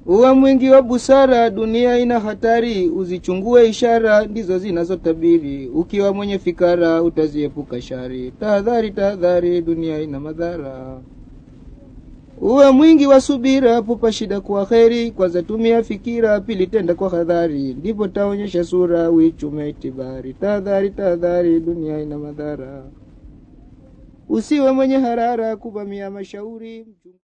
Uwe mwingi wa busara, dunia ina hatari, uzichungue ishara, ndizo zinazotabiri. Ukiwa mwenye fikara, utaziepuka shari. Tahadhari, tahadhari, dunia ina madhara. Uwe mwingi wa subira, pupa shida kwa kheri, kwanza tumia fikira, pili tenda kwa hadhari. Ndipo taonyesha sura, uichume itibari. Tahadhari, tahadhari, dunia ina madhara. Usiwe mwenye harara, kuvamia mashauri.